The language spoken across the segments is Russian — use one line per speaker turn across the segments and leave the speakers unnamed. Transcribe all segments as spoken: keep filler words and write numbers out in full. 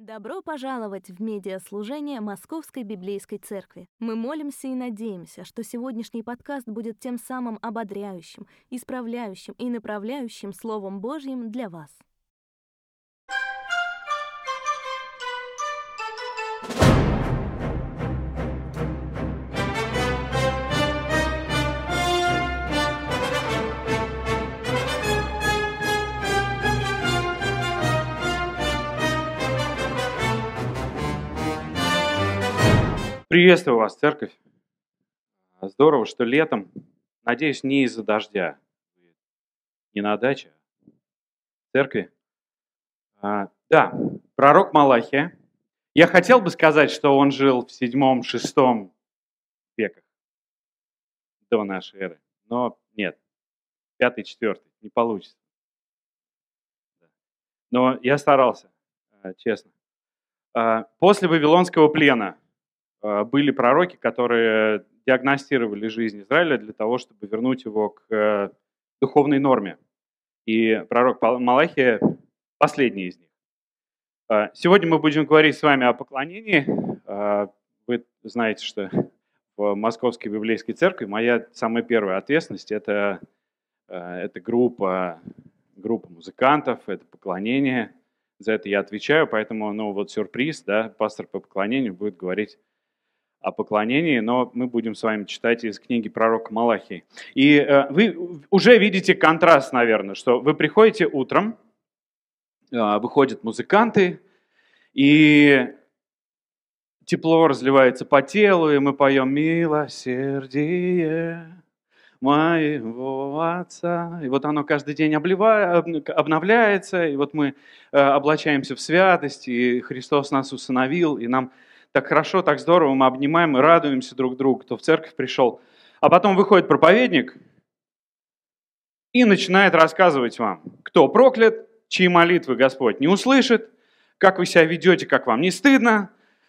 Добро пожаловать в медиаслужение Московской Библейской Церкви. Мы молимся и надеемся, что сегодняшний подкаст будет тем самым ободряющим, исправляющим и направляющим Словом Божьим для вас.
Приветствую вас, церковь. Здорово, что летом, надеюсь, не из-за дождя, не на даче, а в церкви. А, да, пророк Малахия. Я хотел бы сказать, что он жил в седьмом-шестом веках до нашей эры, но нет, пятый-четвёртый, не получится. Но я старался, честно. После Вавилонского плена были пророки, которые диагностировали жизнь Израиля для того, чтобы вернуть его к духовной норме. И пророк Малахия – последний из них. Сегодня мы будем говорить с вами о поклонении. Вы знаете, что в Московской Библейской Церкви моя самая первая ответственность – это, это группа, группа музыкантов, это поклонение. За это я отвечаю, поэтому ну, вот сюрприз, да, пастор по поклонению будет говорить о поклонении, но мы будем с вами читать из книги пророка Малахии. И э, вы уже видите контраст, наверное, что вы приходите утром, э, выходят музыканты, и тепло разливается по телу, и мы поем «Милосердие моего Отца». И вот оно каждый день обливает, обновляется, и вот мы э, облачаемся в святость, и Христос нас усыновил, и нам так хорошо, так здорово, мы обнимаем и радуемся друг другу, кто в церковь пришел. А потом выходит проповедник и начинает рассказывать вам, кто проклят, чьи молитвы Господь не услышит, как вы себя ведете, как вам не стыдно.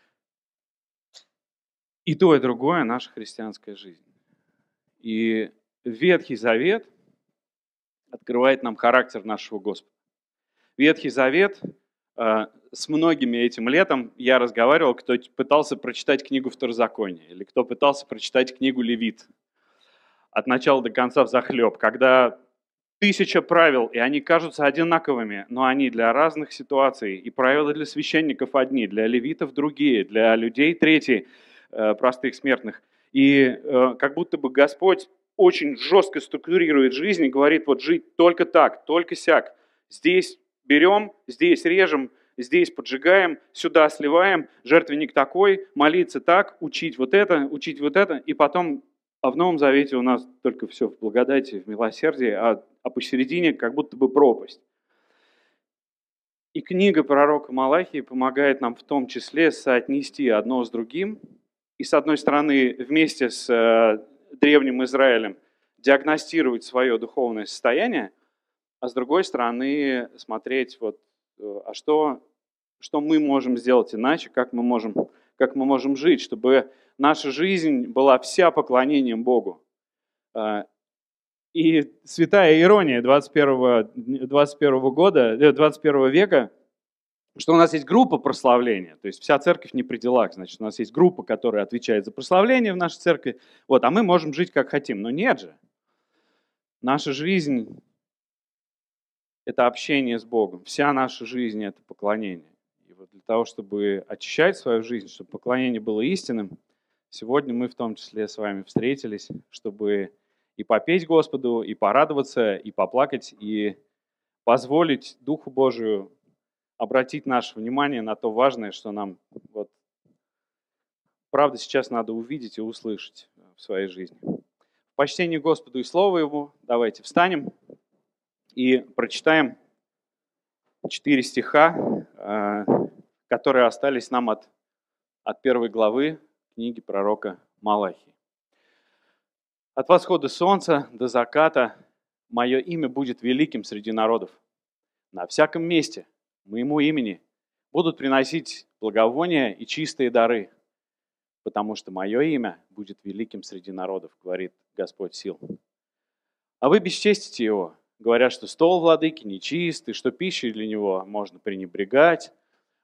И то, и другое наша христианская жизнь. И Ветхий Завет открывает нам характер нашего Господа. Ветхий Завет... С многими этим летом я разговаривал, кто пытался прочитать книгу Второзакония или кто пытался прочитать книгу Левит от начала до конца взахлеб, когда тысяча правил, и они кажутся одинаковыми, но они для разных ситуаций, и правила для священников одни, для левитов другие, для людей третьи, простых смертных. И как будто бы Господь очень жестко структурирует жизнь и говорит, вот жить только так, только сяк, здесь берем, здесь режем, здесь поджигаем, сюда сливаем, жертвенник такой, молиться так, учить вот это, учить вот это, и потом, а в Новом Завете у нас только все в благодати, в милосердии, а, а посередине как будто бы пропасть. И книга пророка Малахии помогает нам в том числе соотнести одно с другим, и с одной стороны вместе с э, древним Израилем диагностировать свое духовное состояние, а с другой стороны смотреть, вот, а что, что мы можем сделать иначе, как мы можем, как мы можем жить, чтобы наша жизнь была вся поклонением Богу. И святая ирония двадцать первого, двадцать первого года, двадцать первого века, что у нас есть группа прославления, то есть вся церковь не при делах, значит, у нас есть группа, которая отвечает за прославление в нашей церкви, вот, а мы можем жить как хотим. Но нет же, наша жизнь... Это общение с Богом. Вся наша жизнь – это поклонение. И вот для того, чтобы очищать свою жизнь, чтобы поклонение было истинным, сегодня мы в том числе с вами встретились, чтобы и попеть Господу, и порадоваться, и поплакать, и позволить Духу Божию обратить наше внимание на то важное, что нам вот, правда сейчас надо увидеть и услышать в своей жизни. В почтении Господу и Слову Его давайте встанем и прочитаем четыре стиха, которые остались нам от, от первой главы книги пророка Малахии. «От восхода солнца до заката мое имя будет великим среди народов. На всяком месте моему имени будут приносить благовония и чистые дары, потому что мое имя будет великим среди народов, говорит Господь сил. А вы бесчестите его, говоря, что стол владыки нечист, и что пищей для него можно пренебрегать.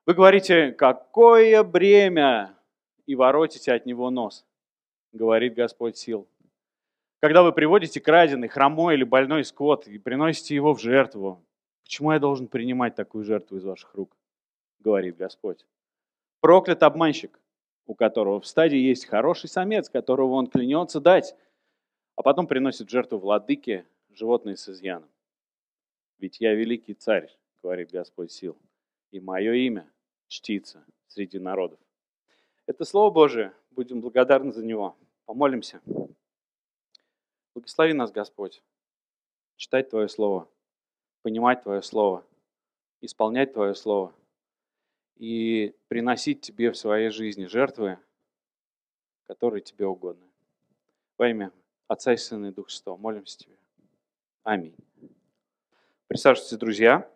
Вы говорите, какое бремя, и воротите от него нос, говорит Господь сил. Когда вы приводите краденый, хромой или больной скот и приносите его в жертву, почему я должен принимать такую жертву из ваших рук, говорит Господь. Проклят обманщик, у которого в стаде есть хороший самец, которого он клянется дать, а потом приносит в жертву владыке животное с изъяном. Ведь я великий царь, говорит Господь сил, и мое имя чтится среди народов. Это Слово Божие, будем благодарны за него. Помолимся. Благослови нас, Господь, читать Твое Слово, понимать Твое Слово, исполнять Твое Слово и приносить Тебе в своей жизни жертвы, которые Тебе угодны. Во имя Отца и Сына и Духа Святого молимся Тебе. Аминь. Присаживайтесь, друзья.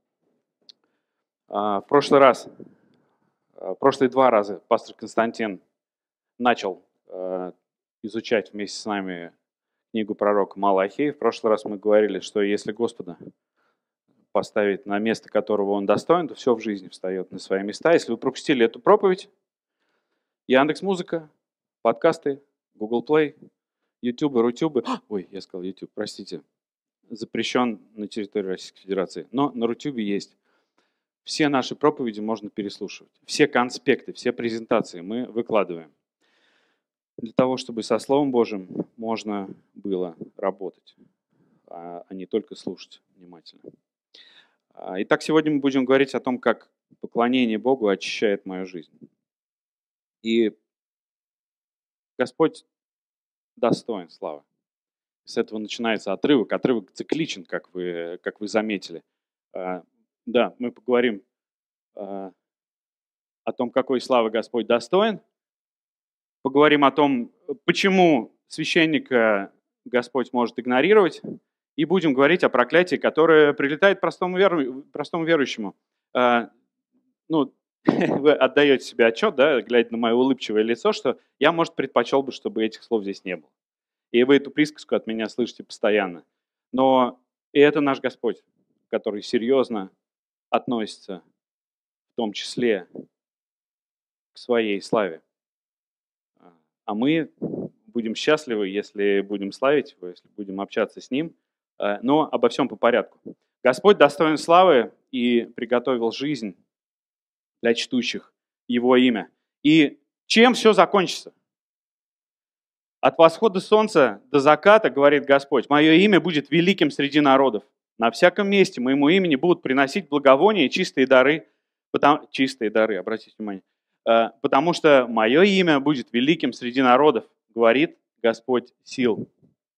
В прошлый раз, в прошлые два раза пастор Константин начал изучать вместе с нами книгу пророка Малахии. В прошлый раз мы говорили, что если Господа поставить на место, которого Он достоин, то все в жизни встает на свои места. Если вы пропустили эту проповедь, Яндекс.Музыка, подкасты, Google Play, YouTube, Рутюбы. Ой, я сказал YouTube, простите. Запрещен на территории Российской Федерации. Но на Рутюбе есть. Все наши проповеди можно переслушивать. Все конспекты, все презентации мы выкладываем. Для того, чтобы со Словом Божьим можно было работать, а не только слушать внимательно. Итак, сегодня мы будем говорить о том, как поклонение Богу очищает мою жизнь. И Господь достоин славы. С этого начинается отрывок. Отрывок цикличен, как вы, как вы заметили. Да, мы поговорим о том, какой славы Господь достоин. Поговорим о том, почему священника Господь может игнорировать. И будем говорить о проклятии, которое прилетает простому, веру, простому верующему. Ну, вы отдаете себе отчет, да, глядя на мое улыбчивое лицо, что я, может, предпочел бы, чтобы этих слов здесь не было. И вы эту присказку от меня слышите постоянно. Но и это наш Господь, который серьезно относится, в том числе, к своей славе. А мы будем счастливы, если будем славить Его, если будем общаться с Ним. Но обо всем по порядку. Господь достоин славы и приготовил жизнь для чтущих Его имя. И чем все закончится? От восхода солнца до заката, говорит Господь, мое имя будет великим среди народов. На всяком месте моему имени будут приносить благовония и чистые дары. Потому, чистые дары, обратите внимание. Потому что мое имя будет великим среди народов, говорит Господь сил.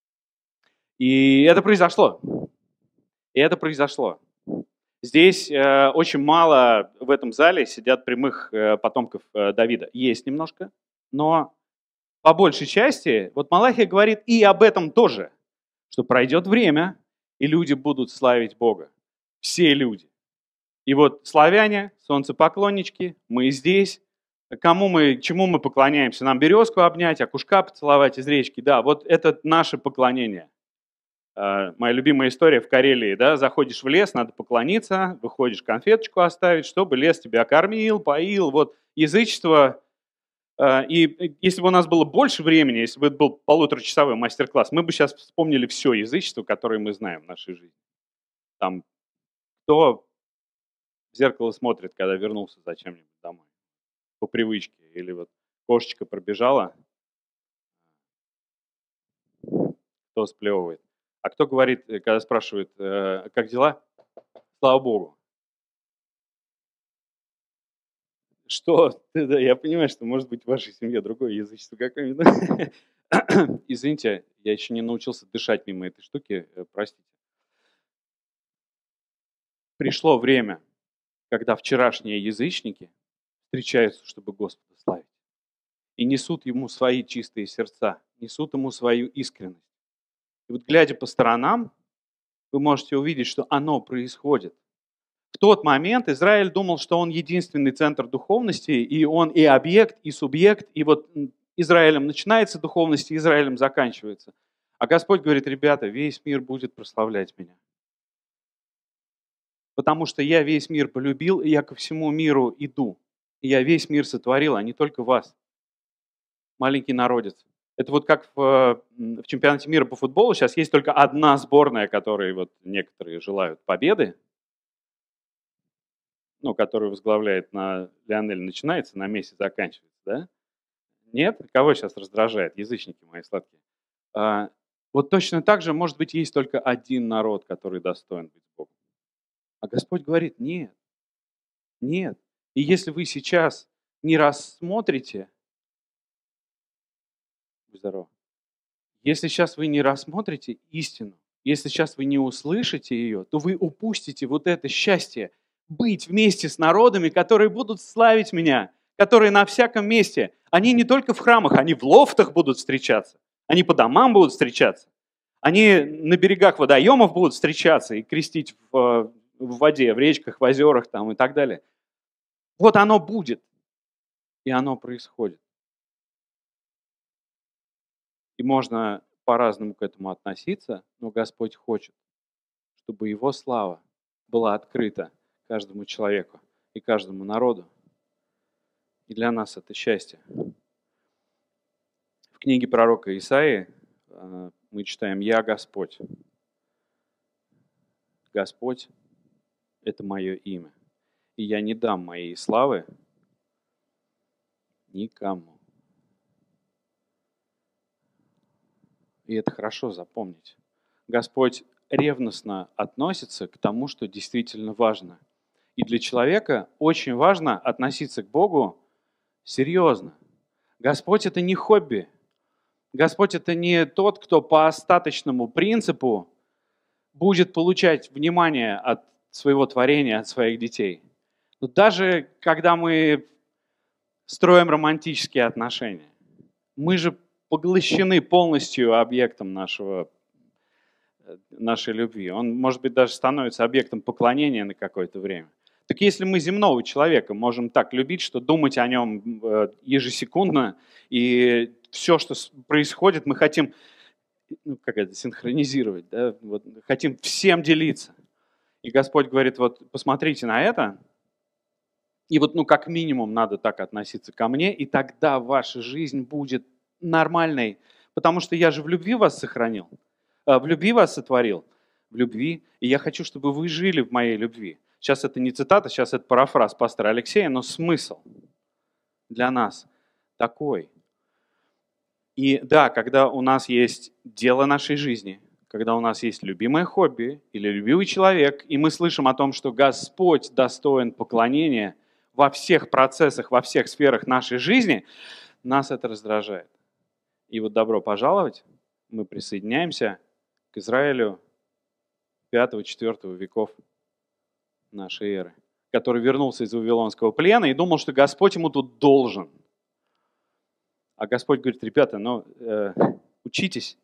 И это произошло. И это произошло. Здесь э, очень мало в этом зале сидят прямых э, потомков э, Давида. Есть немножко, но по большей части, вот Малахия говорит и об этом тоже, что пройдет время, и люди будут славить Бога. Все люди. И вот славяне, солнцепоклоннички, мы здесь. Кому мы, чему мы поклоняемся? Нам березку обнять, окушка поцеловать из речки. Да, вот это наше поклонение. Моя любимая история в Карелии, да, заходишь в лес, надо поклониться, выходишь, конфеточку оставить, чтобы лес тебя кормил, поил, вот язычество. И если бы у нас было больше времени, если бы это был полуторачасовой мастер-класс, мы бы сейчас вспомнили все язычество, которое мы знаем в нашей жизни. Там, кто в зеркало смотрит, когда вернулся зачем-нибудь домой, по привычке, или вот кошечка пробежала, кто сплевывает. А кто говорит, когда спрашивает, как дела? Слава Богу. Что? Да, я понимаю, что может быть в вашей семье другое язычество какое-нибудь. Извините, я еще не научился дышать мимо этой штуки, простите. Пришло время, когда вчерашние язычники встречаются, чтобы Господа славить. И несут Ему свои чистые сердца, несут Ему свою искренность. И вот глядя по сторонам, вы можете увидеть, что оно происходит. В тот момент Израиль думал, что он единственный центр духовности, и он и объект, и субъект, и вот Израилем начинается духовность, и Израилем заканчивается. А Господь говорит, ребята, весь мир будет прославлять меня. потому что я весь мир полюбил, и я ко всему миру иду. И я весь мир сотворил, а не только вас, маленький народец. Это вот как в, в чемпионате мира по футболу сейчас есть только одна сборная, которой вот некоторые желают победы, ну, которую возглавляет на Лионель, начинается, на Месси заканчивается, да? Нет? Кого сейчас раздражает? Язычники мои сладкие. А, вот точно так же, может быть, есть только один народ, который достоин быть Богом. А Господь говорит, нет, нет. И если вы сейчас не рассмотрите, будь здоров, если сейчас вы не рассмотрите истину, если сейчас вы не услышите ее, то вы упустите вот это счастье быть вместе с народами, которые будут славить меня, которые на всяком месте. Они не только в храмах, они в лофтах будут встречаться, они по домам будут встречаться, они на берегах водоемов будут встречаться и крестить в, в воде, в речках, в озерах там, и так далее. Вот оно будет, и оно происходит. И можно по-разному к этому относиться, но Господь хочет, чтобы Его слава была открыта каждому человеку и каждому народу. И для нас это счастье. В книге пророка Исаии мы читаем «Я Господь». Господь – это мое имя. И я не дам моей славы никому. И это хорошо запомнить. Господь ревностно относится к тому, что действительно важно. И для человека очень важно относиться к Богу серьезно. Господь – это не хобби. Господь – это не тот, кто по остаточному принципу будет получать внимание от своего творения, от своих детей. Но даже когда мы строим романтические отношения, мы же поглощены полностью объектом нашего, нашей любви. Он, может быть, даже становится объектом поклонения на какое-то время. Так если мы земного человека можем так любить, что думать о нем ежесекундно, и все, что происходит, мы хотим, ну, как это, синхронизировать, да? Вот, хотим всем делиться. И Господь говорит, вот посмотрите на это, и вот, ну, как минимум надо так относиться ко мне, и тогда ваша жизнь будет нормальной, потому что я же в любви вас сохранил, в любви вас сотворил, в любви, и я хочу, чтобы вы жили в моей любви. Сейчас это не цитата, сейчас это парафраз пастора Алексея, но смысл для нас такой. И да, когда у нас есть дело нашей жизни, когда у нас есть любимое хобби или любимый человек, и мы слышим о том, что Господь достоин поклонения во всех процессах, во всех сферах нашей жизни, нас это раздражает. И вот добро пожаловать, мы присоединяемся к Израилю пятого-четвёртого веков нашей эры, который вернулся из Вавилонского плена и думал, что Господь ему тут должен. А Господь говорит, ребята, ну, э, учитесь.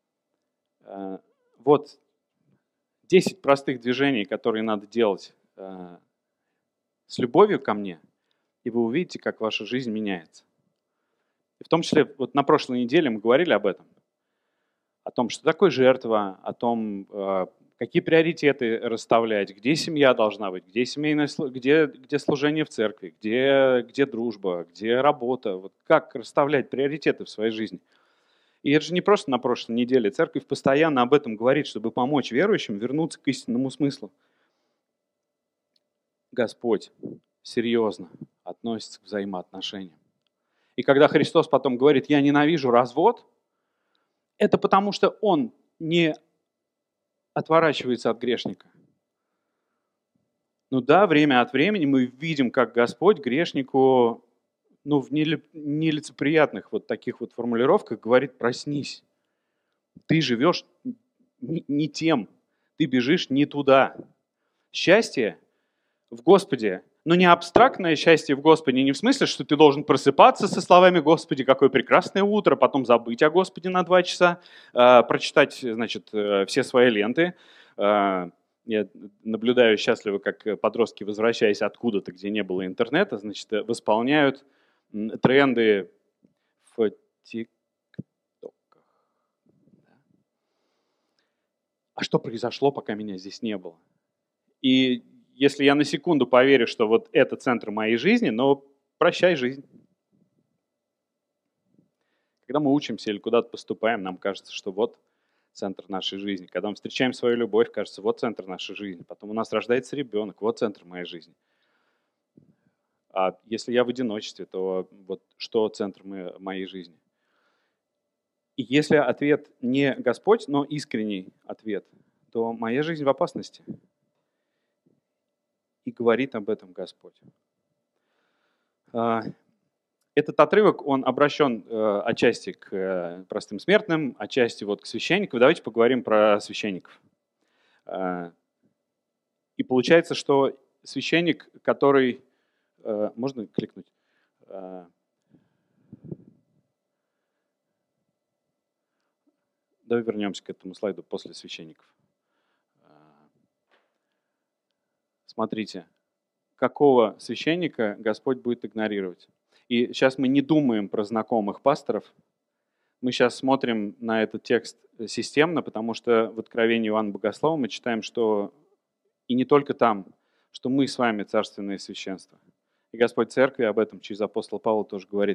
Э, вот десять простых движений, которые надо делать э, с любовью ко мне, и вы увидите, как ваша жизнь меняется. И в том числе, вот на прошлой неделе мы говорили об этом, о том, что такое жертва, о том, э, какие приоритеты расставлять, где семья должна быть, где семейное, где, где служение в церкви, где, где дружба, где работа, вот как расставлять приоритеты в своей жизни. И это же не просто на прошлой неделе. Церковь постоянно об этом говорит, чтобы помочь верующим вернуться к истинному смыслу. Господь серьезно относится к взаимоотношениям. И когда Христос потом говорит, я ненавижу развод, это потому что Он не отворачивается от грешника. Ну да, время от времени мы видим, как Господь грешнику, ну, в нелицеприятных вот таких вот формулировках говорит, проснись. Ты живешь не тем, ты бежишь не туда. Счастье в Господе, но не абстрактное счастье в Господе, не в смысле, что ты должен просыпаться со словами «Господи, какое прекрасное утро», потом забыть о Господе на два часа, э, прочитать, значит, э, все свои ленты. Э, я наблюдаю счастливо, как подростки, возвращаясь откуда-то, где не было интернета, значит, восполняют тренды в ТикТоках. А что произошло, пока меня здесь не было? И если я на секунду поверю, что вот это центр моей жизни, но прощай, жизнь. Когда мы учимся или куда-то поступаем, нам кажется, что вот центр нашей жизни. Когда мы встречаем свою любовь, кажется, вот центр нашей жизни. Потом у нас рождается ребенок, вот центр моей жизни. А если я в одиночестве, то вот что центр моей жизни? И если ответ не Господь, но искренний ответ, то моя жизнь в опасности. И говорит об этом Господь. Этот отрывок, он обращен э, отчасти к э, простым смертным, отчасти вот к священникам. Давайте поговорим про священников. Э, и получается, что священник, который... Э, можно кликнуть? Э, давай вернемся к этому слайду после священников. Э, смотрите, какого священника Господь будет игнорировать. И сейчас мы не думаем про знакомых пасторов, мы сейчас смотрим на этот текст системно, потому что в Откровении Иоанна Богослова мы читаем, что и не только там, что мы с вами царственное священство. И Господь Церкви об этом через апостола Павла тоже говорит.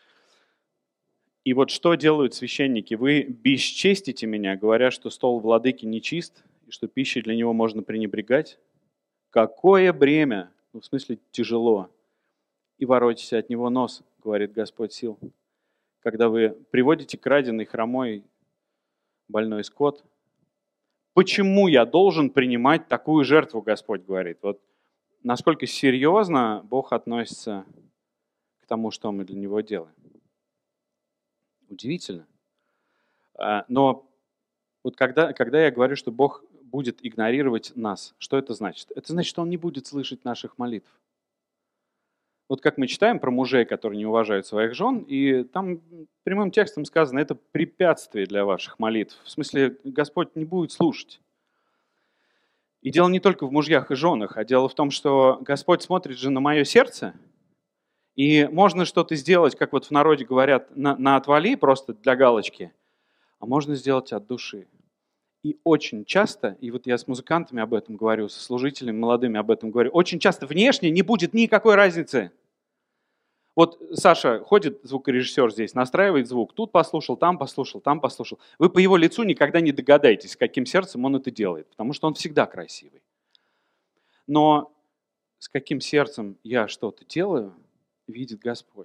И вот что делают священники? Вы бесчестите меня, говоря, что стол владыки нечист, и что пищей для него можно пренебрегать. Какое бремя, ну, в смысле тяжело, и воротите от него нос, говорит Господь сил. Когда вы приводите краденый, хромой, больной скот, почему я должен принимать такую жертву, Господь говорит? Вот насколько серьезно Бог относится к тому, что мы для Него делаем. Удивительно. Но вот когда, когда я говорю, что Бог будет игнорировать нас, что это значит? Это значит, что Он не будет слышать наших молитв. Вот как мы читаем про мужей, которые не уважают своих жен, и там прямым текстом сказано, это препятствие для ваших молитв. В смысле, Господь не будет слушать. И дело не только в мужьях и женах, а дело в том, что Господь смотрит же на мое сердце, и можно что-то сделать, как вот в народе говорят, на, на отвали, просто для галочки, а можно сделать от души. И очень часто, и вот я с музыкантами об этом говорю, со служителями молодыми об этом говорю, очень часто внешне не будет никакой разницы. Вот Саша ходит, звукорежиссер здесь, настраивает звук, тут послушал, там послушал, там послушал. Вы по его лицу никогда не догадаетесь, каким сердцем он это делает, потому что он всегда красивый. Но с каким сердцем я что-то делаю, видит Господь.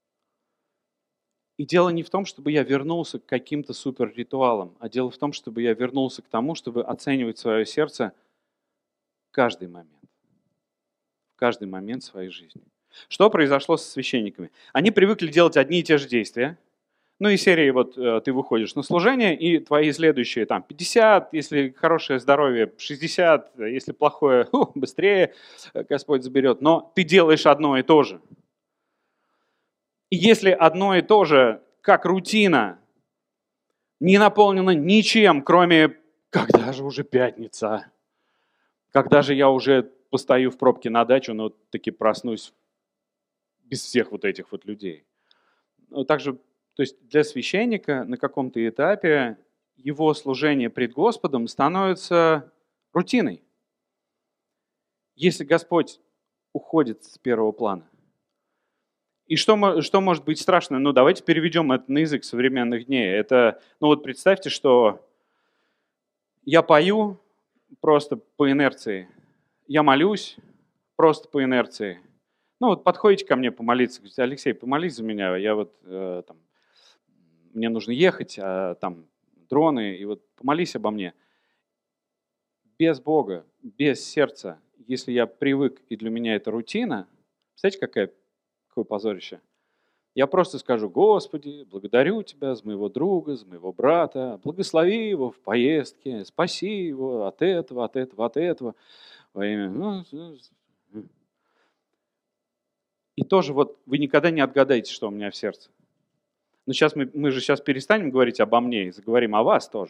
И дело не в том, чтобы я вернулся к каким-то суперритуалам, а дело в том, чтобы я вернулся к тому, чтобы оценивать свое сердце каждый момент. В каждый момент своей жизни. Что произошло со священниками? Они привыкли делать одни и те же действия. Ну и серии, вот ты выходишь на служение, и твои следующие там пятьдесят, если хорошее здоровье, шестьдесят, если плохое, ух, быстрее Господь заберет. Но ты делаешь одно и то же. И если одно и то же, как рутина, не наполнено ничем, кроме «когда же уже пятница?», «когда же я уже постою в пробке на дачу, но таки проснусь без всех вот этих вот людей». Также, то есть для священника на каком-то этапе его служение пред Господом становится рутиной. Если Господь уходит с первого плана. И что, что может быть страшно? Ну, давайте переведем это на язык современных дней. Это, ну вот представьте, что я пою просто по инерции. Я молюсь просто по инерции. Ну вот подходите ко мне помолиться, говорите: Алексей, помолись за меня, я вот э, там, мне нужно ехать, а там дроны, и вот помолись обо мне. Без Бога, без сердца, если я привык, и для меня это рутина, представляете, какая какое позорище. Я просто скажу: Господи, благодарю Тебя за моего друга, за моего брата, благослови его в поездке, спаси его от этого, от этого, от этого. Во имя... И тоже вот вы никогда не отгадаете, что у меня в сердце. Но сейчас мы, мы же сейчас перестанем говорить обо мне и заговорим о вас тоже.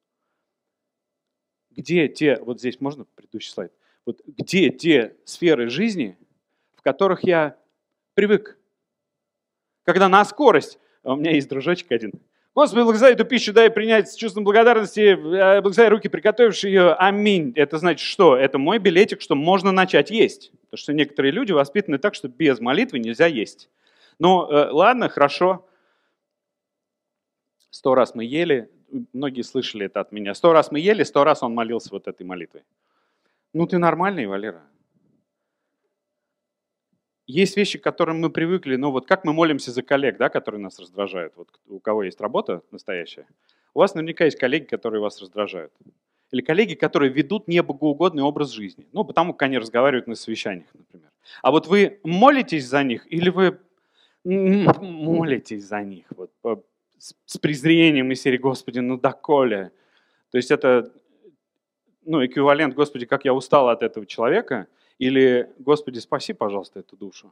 Где те, вот здесь можно предыдущий слайд, вот где те сферы жизни, в которых я привык. Когда на скорость, у меня есть дружочек один, Господи, благослови эту пищу, дай принять с чувством благодарности, благослови руки, приготовившие ее. Аминь. Это значит что? Это мой билетик, что можно начать есть. Потому что некоторые люди воспитаны так, что без молитвы нельзя есть. Ну, ладно, хорошо. Сто раз мы ели, многие слышали это от меня. Сто раз мы ели, сто раз он молился вот этой молитвой. Ну, ты нормальный, Валера. Есть вещи, к которым мы привыкли, ну вот как мы молимся за коллег, да, которые нас раздражают. Вот у кого есть работа настоящая, у вас наверняка есть коллеги, которые вас раздражают. Или коллеги, которые ведут небогоугодный образ жизни. Ну, потому как они разговаривают на совещаниях, например. А вот вы молитесь за них или вы молитесь за них вот, с презрением из серии «Господи, ну доколе». То есть это ну, эквивалент «Господи, как я устал от этого человека» или «Господи, спаси, пожалуйста, эту душу».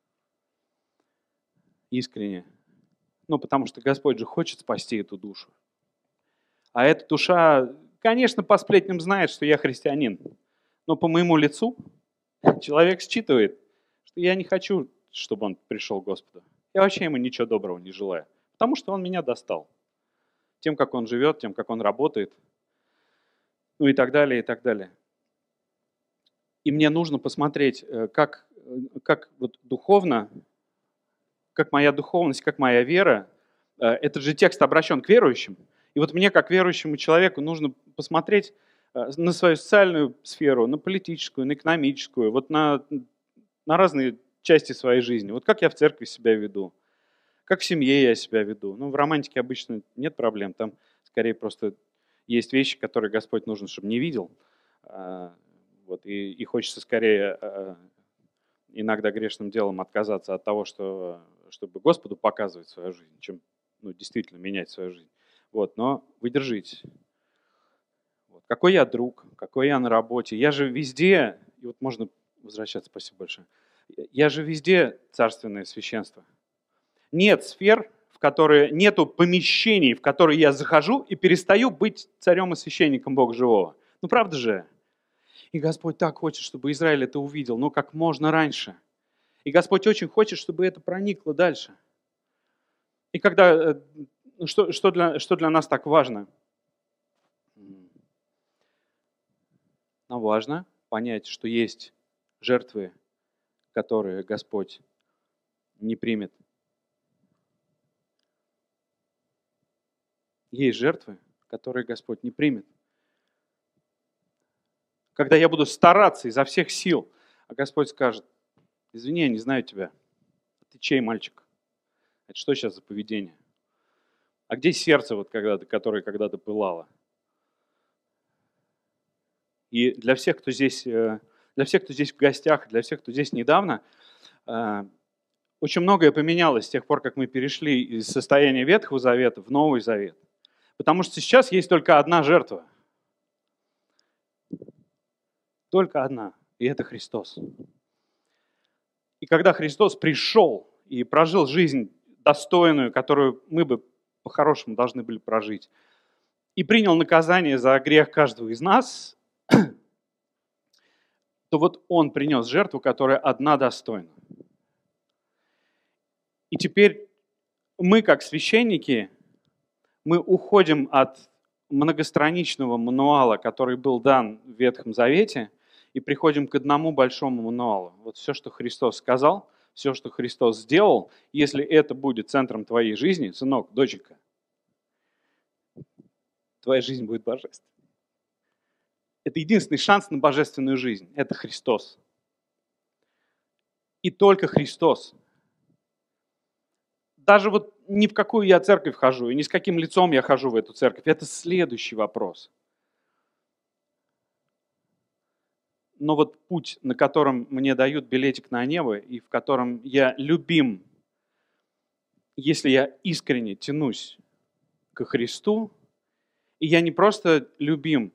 Искренне. Ну, потому что Господь же хочет спасти эту душу. А эта душа, конечно, по сплетням знает, что я христианин. Но по моему лицу человек считывает, что я не хочу, чтобы он пришел к Господу. Я вообще ему ничего доброго не желаю. Потому что он меня достал. Тем, как он живет, тем, как он работает. Ну и так далее, и так далее. И мне нужно посмотреть, как, как вот духовно, как моя духовность, как моя вера, этот же текст обращен к верующим. И вот мне, как верующему человеку, нужно посмотреть на свою социальную сферу, на политическую, на экономическую, вот на, на разные части своей жизни. Вот как я в церкви себя веду, как в семье я себя веду. Ну, в романтике обычно нет проблем, там скорее просто есть вещи, которые Господь нужен, чтобы не видел. Вот, и, и хочется скорее иногда грешным делом отказаться от того, что, чтобы Господу показывать свою жизнь, чем ну, действительно менять свою жизнь. Вот, но вы держитесь. Вот. Какой я друг, какой я на работе. Я же везде, и вот можно возвращаться, спасибо большое, я же везде царственное священство. Нет сфер, в которые, нету помещений, в которые я захожу и перестаю быть царем и священником Бога живого. Ну правда же? И Господь так хочет, чтобы Израиль это увидел, но как можно раньше. И Господь очень хочет, чтобы это проникло дальше. И когда, что, что, для, что для нас так важно? Нам важно понять, что есть жертвы, которые Господь не примет. Есть жертвы, которые Господь не примет. Когда я буду стараться изо всех сил, а Господь скажет: извини, я не знаю тебя. Ты чей мальчик? Это что сейчас за поведение? А где сердце, вот когда-то, которое когда-то пылало? И для всех, кто здесь, для всех, кто здесь в гостях, для всех, кто здесь недавно, очень многое поменялось с тех пор, как мы перешли из состояния Ветхого Завета в Новый Завет. Потому что сейчас есть только одна жертва. Только одна, и это Христос. И когда Христос пришел и прожил жизнь достойную, которую мы бы по-хорошему должны были прожить, и принял наказание за грех каждого из нас, то вот Он принес жертву, которая одна достойна. И теперь мы, как священники, мы уходим от многостраничного мануала, который был дан в Ветхом Завете, и приходим к одному большому мануалу. Вот все, что Христос сказал, все, что Христос сделал, если это будет центром твоей жизни, сынок, доченька, твоя жизнь будет божественной. Это единственный шанс на божественную жизнь. Это Христос. И только Христос. Даже вот ни в какую я церковь хожу, и ни с каким лицом я хожу в эту церковь. Это следующий вопрос. Но вот путь, на котором мне дают билетик на небо, и в котором я любим, если я искренне тянусь ко Христу, и я не просто любим,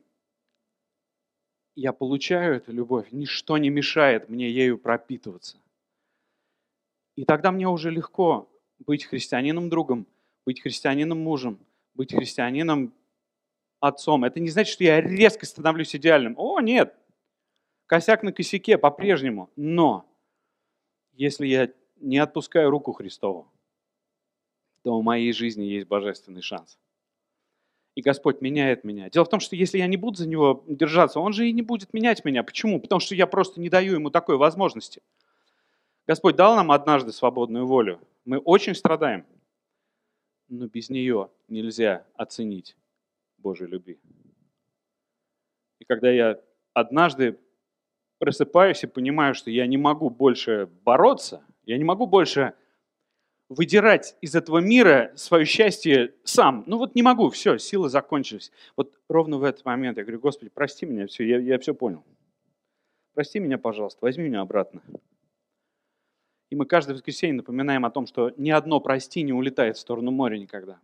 я получаю эту любовь, ничто не мешает мне ею пропитываться. И тогда мне уже легко быть христианином-другом, быть христианином-мужем, быть христианином-отцом. Это не значит, что я резко становлюсь идеальным. О, нет! Косяк на косяке по-прежнему. Но если я не отпускаю руку Христову, то в моей жизни есть божественный шанс. И Господь меняет меня. Дело в том, что если я не буду за Него держаться, Он же и не будет менять меня. Почему? Потому что я просто не даю Ему такой возможности. Господь дал нам однажды свободную волю. Мы очень страдаем, но без нее нельзя оценить Божьей любви. И когда я однажды просыпаюсь и понимаю, что я не могу больше бороться, я не могу больше выдирать из этого мира свое счастье сам. Ну вот не могу, все, силы закончились. Вот ровно в этот момент я говорю: Господи, прости меня, все, я, я все понял. Прости меня, пожалуйста, возьми меня обратно. И мы каждое воскресенье напоминаем о том, что ни одно «прости» не улетает в сторону моря никогда.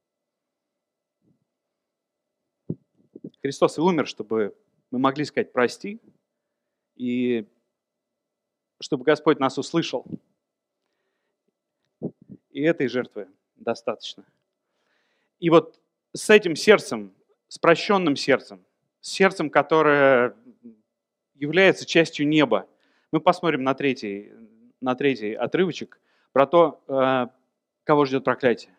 Христос и умер, чтобы мы могли сказать «прости», и чтобы Господь нас услышал. И этой жертвы достаточно. И вот с этим сердцем, с прощенным сердцем, с сердцем, которое является частью неба, мы посмотрим на третий, на третий отрывочек про то, кого ждет проклятие.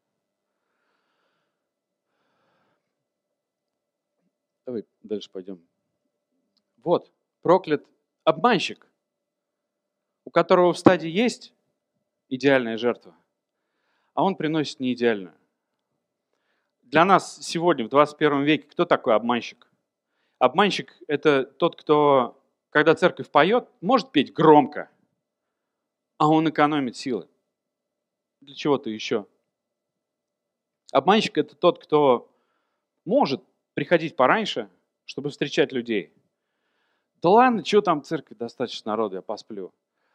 Давай дальше пойдем. Вот, проклят обманщик, у которого в стаде есть идеальная жертва, а он приносит неидеальную. Для нас сегодня, в двадцать первом веке, кто такой обманщик? Обманщик – это тот, кто, когда церковь поет, может петь громко, а он экономит силы для чего-то еще. Обманщик – это тот, кто может приходить пораньше, чтобы встречать людей. Да ладно, что там в церкви, достаточно народу, я посплю.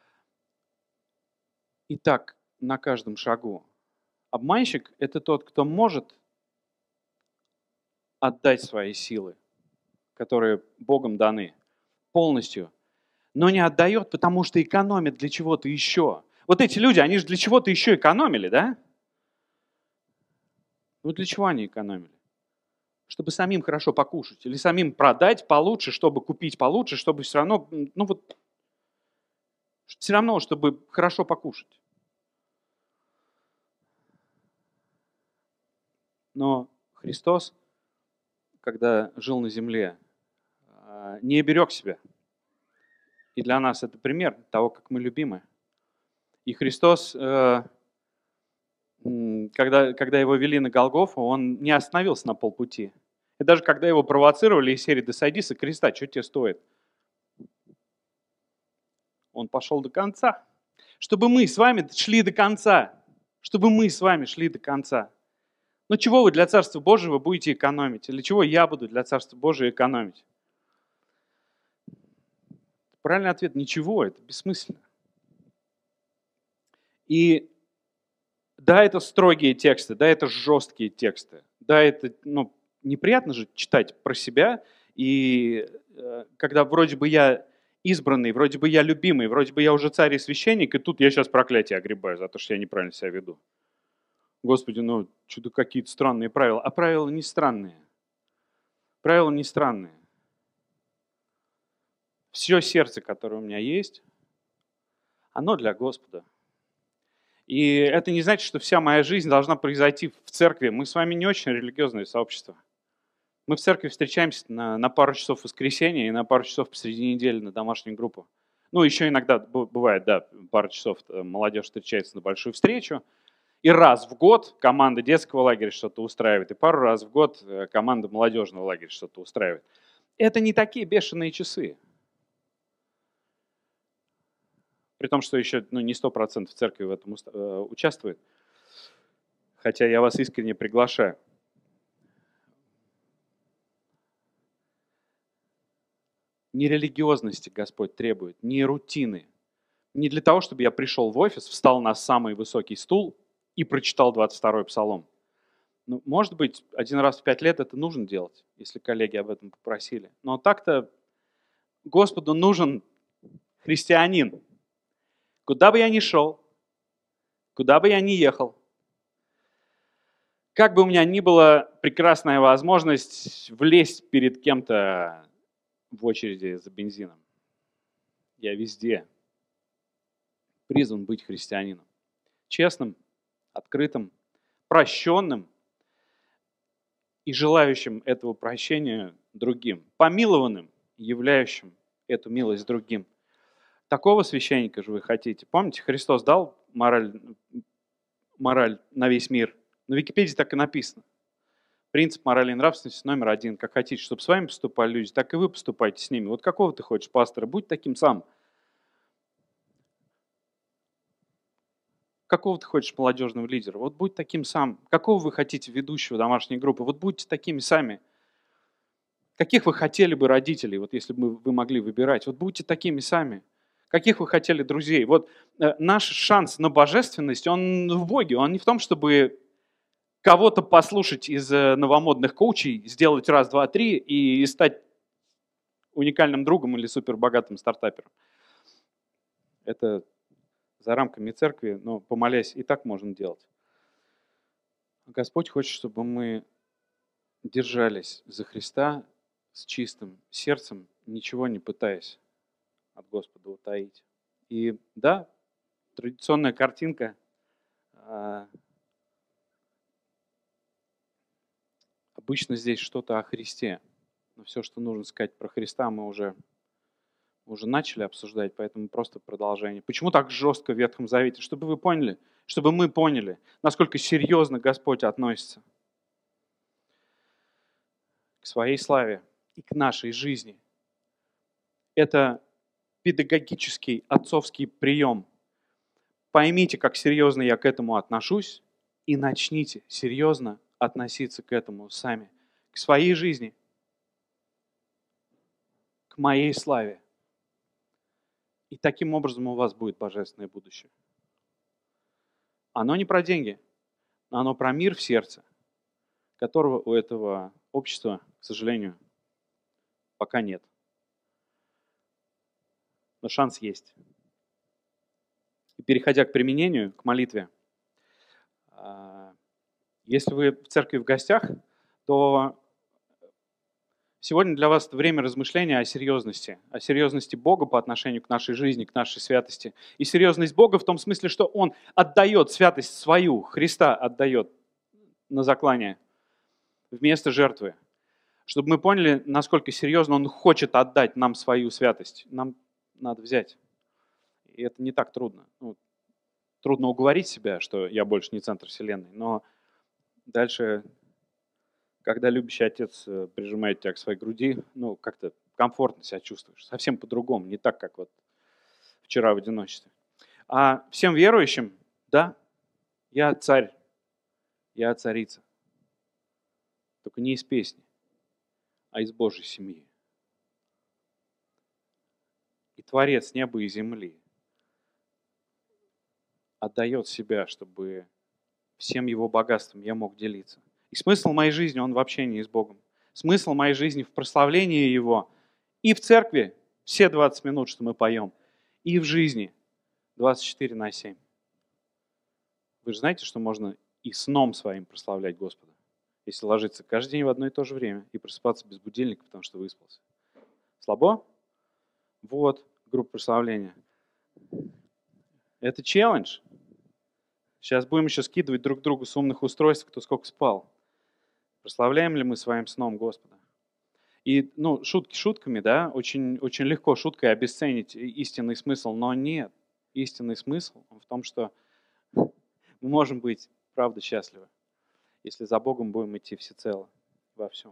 И так на каждом шагу. Обманщик – это тот, кто может отдать свои силы, которые Богом даны, полностью, но не отдает, потому что экономит для чего-то еще. Вот эти люди, они же для чего-то еще экономили, да? Ну для чего они экономили? Чтобы самим хорошо покушать, или самим продать получше, чтобы купить получше, чтобы все равно, ну вот, все равно, чтобы хорошо покушать. Но Христос, когда жил на земле, не берег себя. И для нас это пример того, как мы любимы. И Христос, когда, когда его вели на Голгофу, он не остановился на полпути. И даже когда его провоцировали из серии «Да сойди со креста, что тебе стоит?» Он пошел до конца. Чтобы мы с вами шли до конца. Чтобы мы с вами шли до конца. Ну чего вы для Царства Божьего будете экономить? Или чего я буду для Царства Божьего экономить? Правильный ответ – ничего, это бессмысленно. И да, это строгие тексты, да, это жесткие тексты, да, это, ну, неприятно же читать про себя, и э, когда вроде бы я избранный, вроде бы я любимый, вроде бы я уже царь и священник, и тут я сейчас проклятие огребаю за то, что я неправильно себя веду. Господи, ну, что-то какие-то странные правила. А правила не странные. Правила не странные. Все сердце, которое у меня есть, оно для Господа. И это не значит, что вся моя жизнь должна произойти в церкви. Мы с вами не очень религиозное сообщество. Мы в церкви встречаемся на, на пару часов в воскресенье и на пару часов посреди недели на домашнюю группу. Ну, еще иногда бывает, да, пару часов молодежь встречается на большую встречу. И раз в год команда детского лагеря что-то устраивает, и пару раз в год команда молодежного лагеря что-то устраивает. Это не такие бешеные часы. При том, что еще ну, не сто процентов церкви в этом э, участвует. Хотя я вас искренне приглашаю. Не религиозности Господь требует, не рутины. Не для того, чтобы я пришел в офис, встал на самый высокий стул и прочитал двадцать второй псалом. Ну, может быть, один раз в пять лет это нужно делать, если коллеги об этом попросили. Но так-то Господу нужен христианин. Куда бы я ни шел, куда бы я ни ехал, как бы у меня ни была прекрасная возможность влезть перед кем-то в очереди за бензином, я везде призван быть христианином. Честным, открытым, прощенным и желающим этого прощения другим, помилованным, являющим эту милость другим. Такого священника же вы хотите. Помните, Христос дал мораль, мораль на весь мир. На Википедии так и написано. Принцип морали и нравственности номер один. Как хотите, чтобы с вами поступали люди, так и вы поступайте с ними. Вот какого ты хочешь пастора? Будь таким сам. Какого ты хочешь молодежного лидера? Вот будь таким сам. Какого вы хотите ведущего домашней группы? Вот будьте такими сами. Каких вы хотели бы родителей, вот если бы вы могли выбирать? Вот будьте такими сами. Каких вы хотели друзей? Вот э, наш шанс на божественность, он в Боге. Он не в том, чтобы кого-то послушать из э, новомодных коучей, сделать раз, два, три и стать уникальным другом или супербогатым стартапером. Это за рамками церкви, но помолясь, и так можно делать. Господь хочет, чтобы мы держались за Христа с чистым сердцем, ничего не пытаясь от Господа утаить. И да, традиционная картинка а, обычно здесь что-то о Христе. Но все, что нужно сказать про Христа, мы уже, уже начали обсуждать, поэтому просто продолжение. Почему так жестко в Ветхом Завете? Чтобы вы поняли, чтобы мы поняли, насколько серьезно Господь относится к своей славе и к нашей жизни. Это педагогический, отцовский прием. Поймите, как серьезно я к этому отношусь, и начните серьезно относиться к этому сами, к своей жизни, к моей славе. И таким образом у вас будет божественное будущее. Оно не про деньги, но оно про мир в сердце, которого у этого общества, к сожалению, пока нет. Но шанс есть. И переходя к применению, к молитве, если вы в церкви в гостях, то сегодня для вас это время размышления о серьезности, о серьезности Бога по отношению к нашей жизни, к нашей святости. И серьезность Бога в том смысле, что Он отдает святость свою, Христа отдает на заклание вместо жертвы. Чтобы мы поняли, насколько серьезно Он хочет отдать нам свою святость. Нам надо взять. И это не так трудно. Ну, трудно уговорить себя, что я больше не центр вселенной, но дальше, когда любящий отец прижимает тебя к своей груди, ну, как-то комфортно себя чувствуешь. Совсем по-другому, не так, как вот вчера в одиночестве. А всем верующим, да, я царь, я царица. Только не из песни, а из Божьей семьи. И Творец неба и земли отдает себя, чтобы всем его богатством я мог делиться. И смысл моей жизни, он в общении с Богом. Смысл моей жизни в прославлении Его. И в церкви все двадцать минут, что мы поем. И в жизни двадцать четыре на семь. Вы же знаете, что можно и сном своим прославлять Господа. Если ложиться каждый день в одно и то же время и просыпаться без будильника, потому что выспался. Слабо? Вот, группа прославления. Это челлендж. Сейчас будем еще скидывать друг другу с умных устройств, кто сколько спал. Прославляем ли мы своим сном Господа? И, ну, шутки шутками, да, очень, очень легко шуткой обесценить истинный смысл, но нет. Истинный смысл в том, что мы можем быть, правда, счастливы, если за Богом будем идти всецело во всем.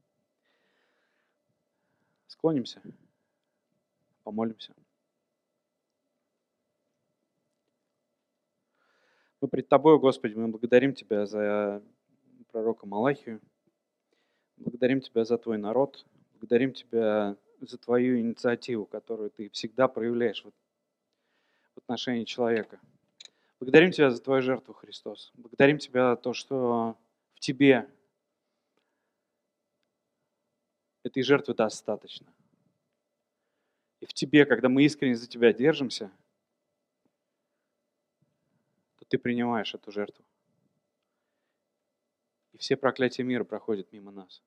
Склонимся, помолимся. Мы пред Тобой, Господи, мы благодарим Тебя за пророка Малахию, благодарим Тебя за Твой народ, благодарим Тебя за Твою инициативу, которую Ты всегда проявляешь в отношении человека. Благодарим Тебя за Твою жертву, Христос. Благодарим Тебя за то, что в Тебе этой жертвы достаточно. И в Тебе, когда мы искренне за Тебя держимся, Ты принимаешь эту жертву. И все проклятия мира проходят мимо нас.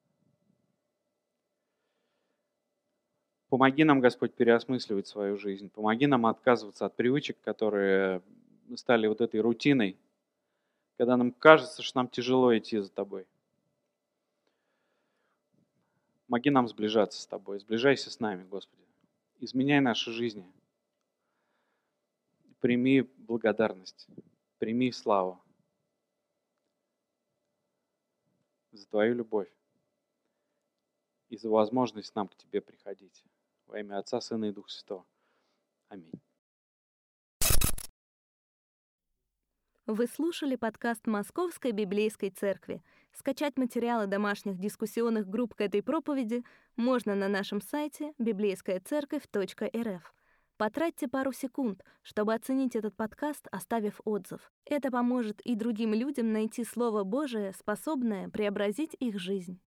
Помоги нам, Господь, переосмысливать свою жизнь. Помоги нам отказываться от привычек, которые стали вот этой рутиной. когда нам кажется, что нам тяжело идти за Тобой. Помоги нам сближаться с Тобой, сближайся с нами, Господи. Изменяй наши жизни. Прими благодарность, прими славу за Твою любовь и за возможность нам к Тебе приходить. Во имя Отца, Сына и Духа Святого. Аминь.
Вы слушали подкаст Московской Библейской Церкви. Скачать материалы домашних дискуссионных групп к этой проповеди можно на нашем сайте библейская церковь точка эр эф. Потратьте пару секунд, чтобы оценить этот подкаст, оставив отзыв. Это поможет и другим людям найти Слово Божие, способное преобразить их жизнь.